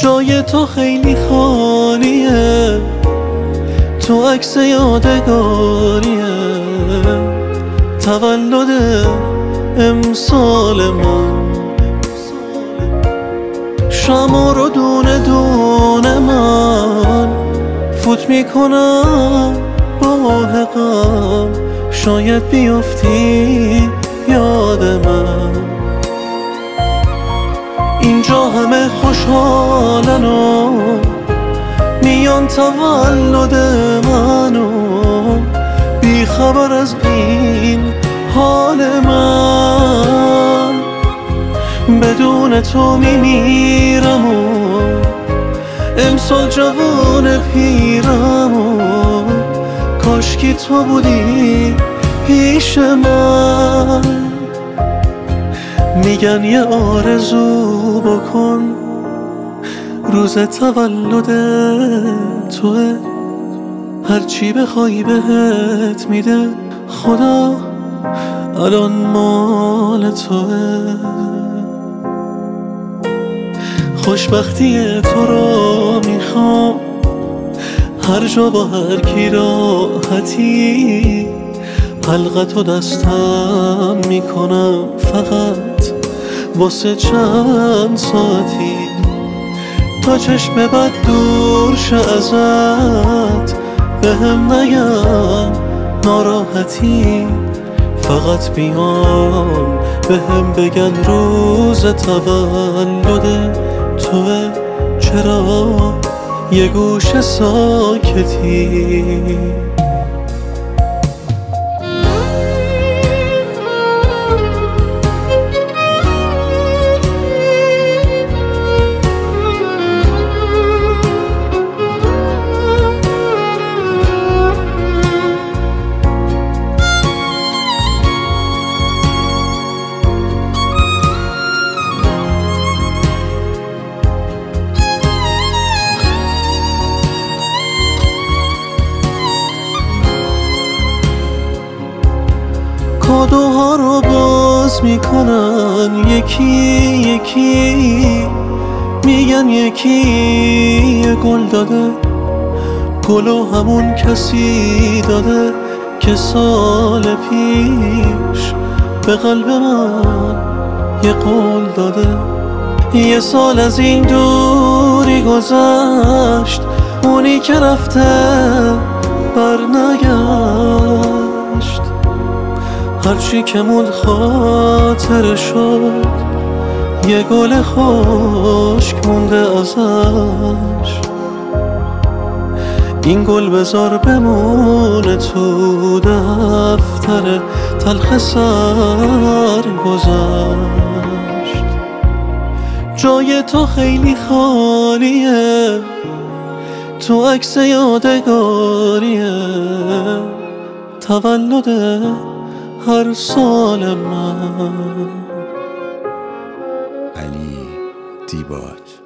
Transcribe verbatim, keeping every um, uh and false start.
جای تو خیلی خالیه، تو عکس یادگاریه، تولد امسال من. شما رو دونه دونه من فوت میکنم با غم، شاید بیفتی یاد من. اینجا همه خوشحالن و میان تولد منو، بی خبر از این حال من. بدون تو میمیرم و امسال جوان پیرم و کاشکی تو بودی پیش من. میگن یه آرزو بکن روز تولد توه، هرچی بخوای بهت میده خدا، الان مال توه. خوشبختی تو رو میخوام هر جا با هر کی راحتی، حلقتو دستم میکنم فقط واسه چند ساعتی، تا چشم بد دور شه ازت، بهم نگن ناراحتی، فقط بیان بهم بگن روز تولد توه، چرا یه گوشه ساکتی. کادوها رو باز میکنن یکی یکی، میگن یکی یه گل داده، گلو همون کسی داده که سال پیش به قلب من یه قول داده. یه سال از این دوری گذشت، اونی که رفته بر نگشت، هرچی که موند خاطر شد، یه گل خشک مونده ازش. این گل بذار بمونه تو دفتر تلخ سر گذشت. جای تو خیلی خالیه، تو عکس یادگاریه، تولد هر سال من. علی دیباج.